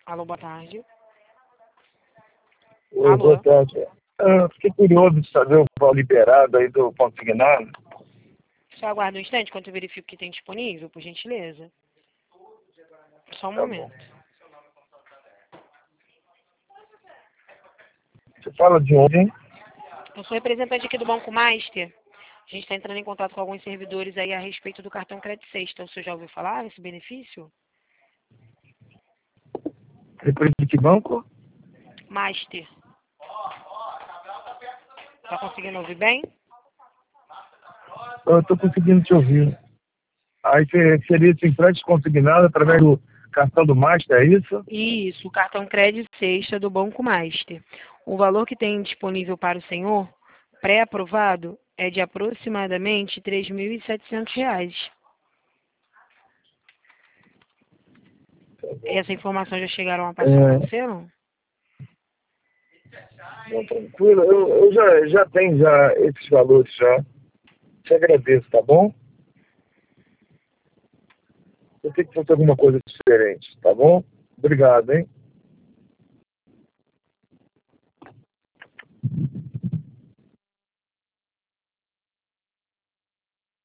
Alô, boa tarde. Oi, Alô? boa tarde. Fiquei curioso de saber o valor liberado aí do consignado. Só aguarda um instante enquanto eu verifico o que tem disponível, por gentileza. Só um Tá momento. bom. Você fala de onde, hein? Eu sou representante aqui do Banco Master. A gente está entrando em contato com alguns servidores aí a respeito do cartão Crédito Sexta. O senhor já ouviu falar desse benefício? Depois de que banco? Master. Tá conseguindo ouvir bem? Eu estou conseguindo te ouvir. Aí seria esse empréstimo consignado através do cartão do Master, é isso? Isso, o cartão Crédito Sexta do Banco Master. O valor que tem disponível para o senhor, pré-aprovado, é de aproximadamente R$ 3.700. Essa informação já chegaram a passar para você, não? Não, tranquilo. Eu já tenho já esses valores já. Te agradeço, tá bom? Eu tenho que fazer alguma coisa diferente, tá bom? Obrigado, hein?